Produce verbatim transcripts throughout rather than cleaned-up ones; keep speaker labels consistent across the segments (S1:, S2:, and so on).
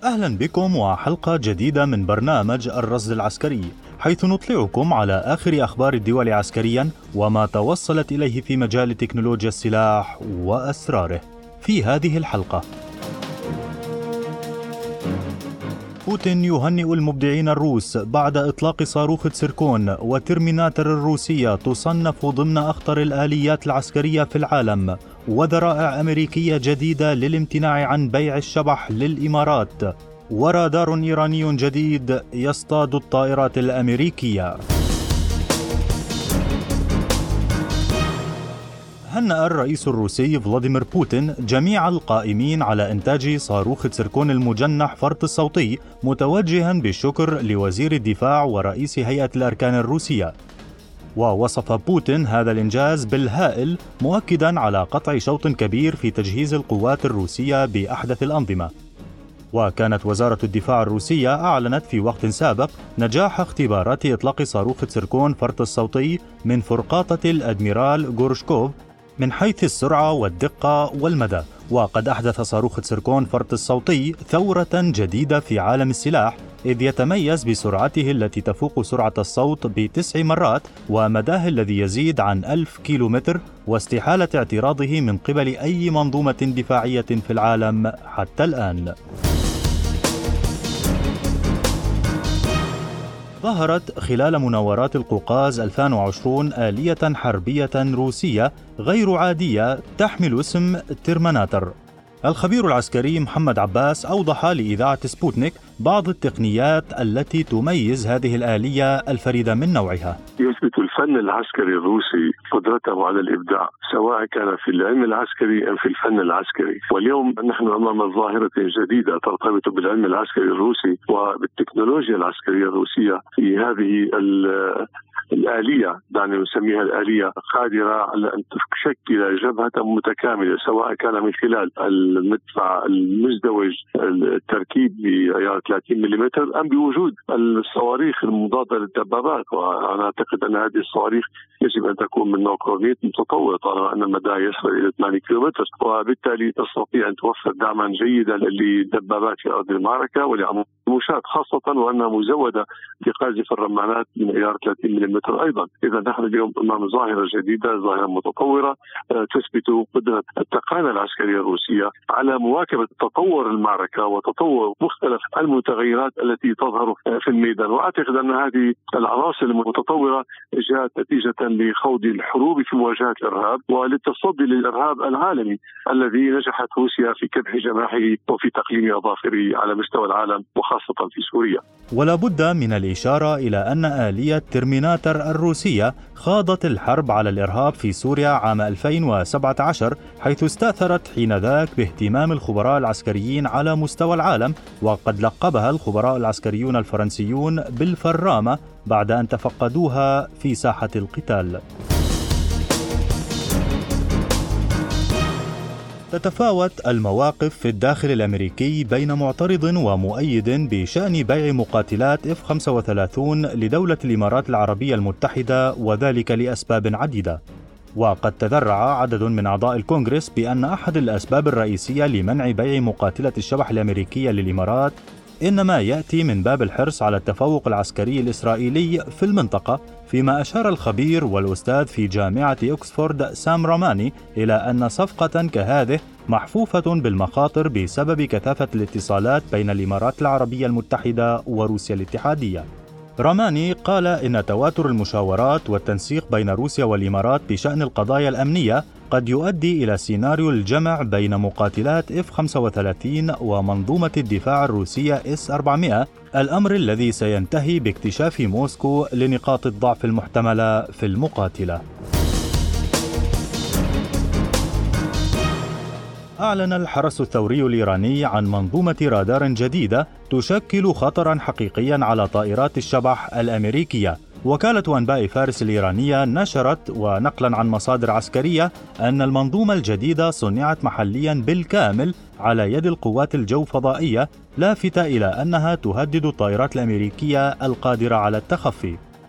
S1: أهلا بكم وحلقة جديدة من برنامج الرصد العسكري، حيث نطلعكم على آخر أخبار الدول عسكريا وما توصلت إليه في مجال تكنولوجيا السلاح وأسراره. في هذه الحلقة، بوتين يهنئ المبدعين الروس بعد إطلاق صاروخ تسيركون، وترميناتر الروسية تصنف ضمن أخطر الآليات العسكرية في العالم، وذرائع أمريكية جديدة للامتناع عن بيع الشبح للإمارات، ورادار إيراني جديد يصطاد الطائرات الأمريكية. هنأ الرئيس الروسي فلاديمير بوتين جميع القائمين على إنتاج صاروخ تسيركون المجنح فرط الصوتي، متوجها بالشكر لوزير الدفاع ورئيس هيئة الأركان الروسية. ووصف بوتين هذا الإنجاز بالهائل، مؤكدا على قطع شوط كبير في تجهيز القوات الروسية بأحدث الأنظمة. وكانت وزارة الدفاع الروسية أعلنت في وقت سابق نجاح اختبارات إطلاق صاروخ تسيركون فرط الصوتي من فرقاطة الأدميرال غورشكوف من حيث السرعة والدقة والمدى. وقد أحدث صاروخ تسيركون فرط الصوتي ثورة جديدة في عالم السلاح، إذ يتميز بسرعته التي تفوق سرعة الصوت بتسع مرات، ومداه الذي يزيد عن ألف كيلومتر، واستحالة اعتراضه من قبل أي منظومة دفاعية في العالم حتى الآن. ظهرت خلال مناورات القوقاز ألفين وعشرين آلية حربية روسية غير عادية تحمل اسم ترميناتر. الخبير العسكري محمد عباس أوضح لإذاعة سبوتنيك بعض التقنيات التي تميز هذه الآلية الفريدة من نوعها.
S2: يثبت الفن العسكري الروسي قدرته على الإبداع، سواء كان في العلم العسكري أم في الفن العسكري. واليوم نحن أمام ظاهرة جديدة ترتبط بالعلم العسكري الروسي وبالتكنولوجيا العسكرية الروسية في هذه الآلية، دعنا نسميها الآلية، قادرة على أن تشكل جبهة متكاملة، سواء كان من خلال المدفع المزدوج التركيب بعيار ثلاثين ملم أم بوجود الصواريخ المضادة للدبابات. وأنا أعتقد أن هذه الصواريخ يجب أن تكون من نوع كورنيت متطور، طالما أن المدى يصل إلى ثمانية كيلومتر، وبالتالي تستطيع أن توفر دعما جيدا للدبابات في أرض المعركة ولعموشات، خاصة وأنها مزودة بقاذف الرمانات من عيار ثلاثين ملم أيضا. إذا نحن اليوم أمام ظاهرة جديدة، ظاهرة متطورة تثبت قدرة التقنية العسكرية الروسية على مواكبة تطور المعركة وتطور مختلف المتغيرات التي تظهر في الميدان. وأعتقد أن هذه العناصر المتطورة جاءت نتيجة لخوض الحروب في مواجهة الإرهاب وللتصدي للإرهاب العالمي الذي نجحت روسيا في كبح جماحه وفي تقليم أظافره على مستوى العالم وخاصة في سوريا.
S1: ولا بد من الإشارة إلى أن آلية ترميناتر الروسية خاضت الحرب على الإرهاب في سوريا عام ألفين وسبعة عشر، حيث استأثرت حينذاك باهتمام الخبراء العسكريين على مستوى العالم، وقد لقبها الخبراء العسكريون الفرنسيون بالفرامة بعد أن تفقدوها في ساحة القتال. تتفاوت المواقف في الداخل الأمريكي بين معترض ومؤيد بشأن بيع مقاتلات إف خمسة وثلاثين لدولة الإمارات العربية المتحدة، وذلك لأسباب عديدة. وقد تذرع عدد من أعضاء الكونغرس بأن أحد الأسباب الرئيسية لمنع بيع مقاتلة الشبح الأمريكية للإمارات إنما يأتي من باب الحرص على التفوق العسكري الإسرائيلي في المنطقة، فيما أشار الخبير والأستاذ في جامعة أكسفورد سام راماني إلى أن صفقة كهذه محفوفة بالمخاطر بسبب كثافة الاتصالات بين الإمارات العربية المتحدة وروسيا الاتحادية. راماني قال إن تواتر المشاورات والتنسيق بين روسيا والإمارات بشأن القضايا الأمنية قد يؤدي إلى سيناريو الجمع بين مقاتلات إف خمسة وثلاثين ومنظومة الدفاع الروسية إس أربعمائة، الأمر الذي سينتهي باكتشاف موسكو لنقاط الضعف المحتملة في المقاتلة. أعلن الحرس الثوري الإيراني عن منظومة رادار جديدة تشكل خطرا حقيقيا على طائرات الشبح الأمريكية. وكالة أنباء فارس الإيرانية نشرت ونقلا عن مصادر عسكرية أن المنظومة الجديدة صنعت محليا بالكامل على يد القوات الجو فضائية، لافتة إلى أنها تهدد الطائرات الأمريكية القادرة على التخفي.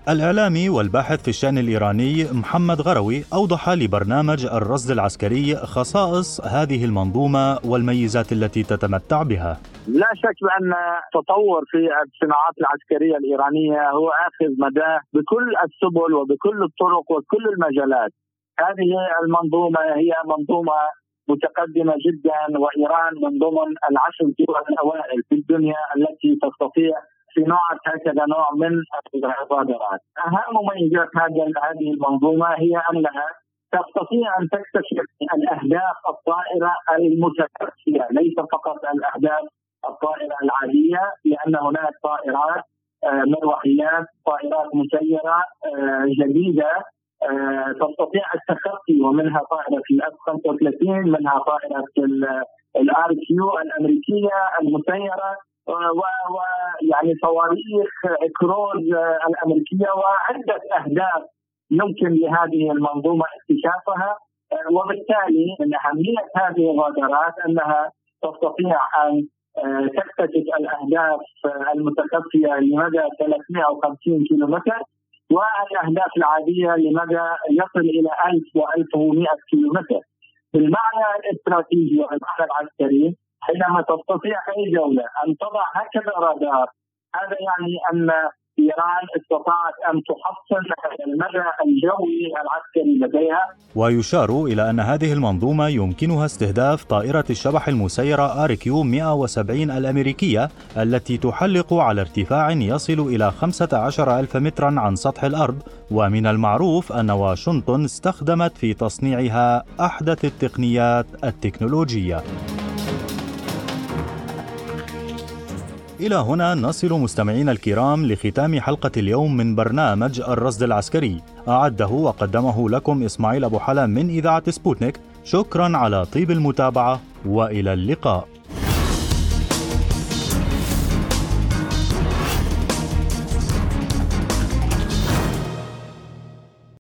S1: الإعلامي والباحث في الشأن الإيراني محمد غروي أوضح لبرنامج الرصد العسكري خصائص هذه المنظومة والميزات التي تتمتع بها.
S3: لا شك بأن التطور في الصناعات العسكرية الإيرانية هو آخذ مداه بكل السبل وبكل الطرق وكل المجالات. هذه المنظومة هي منظومة متقدمة جدا، وإيران من ضمن العشر دول الأوائل في الدنيا التي تستطيع صناعة هكذا نوع من الرادارات. أهم مميزات هذه المنظومة هي أنها تستطيع أن تكتشف الأهداف الطائرة المتكافئة، ليس فقط الأهداف الطائرة العادية، لأن هناك طائرات مروحيات، طائرات مسيرة جديدة تستطيع التخطي، ومنها طائرة الإف خمسة وثلاثين، منها طائرة الآر كيو الأمريكية المسيرة، ويعني صواريخ كروز الأمريكية، وعدة أهداف يمكن لهذه المنظومة اكتشافها. وبالتالي من أهمية هذه الرادارات أنها تستطيع أن تكتشف الأهداف المتخفية لمدى ثلاثمائة وخمسين كيلومتر، والأهداف العادية لمدى يصل إلى ألف وألف ومئة كيلومتر. بالمعنى الاستراتيجي والمعنى العسكري، حينما تستطيع أي دولة أن تضع هكذا رادار، هذا يعني أن إيران استطاعت أن تحصل المدى الجوي العسكري لديها.
S1: ويشار إلى أن هذه المنظومة يمكنها استهداف طائرة الشبح المسيرة آر كيو مئة وسبعين الأمريكية التي تحلق على ارتفاع يصل إلى خمسة عشر ألف مترا عن سطح الأرض، ومن المعروف أن واشنطن استخدمت في تصنيعها أحدث التقنيات التكنولوجية. إلى هنا نصل مستمعينا الكرام لختام حلقة اليوم من برنامج الرصد العسكري، أعده وقدمه لكم إسماعيل أبو حلا من إذاعة سبوتنيك. شكرا على طيب المتابعة، وإلى اللقاء.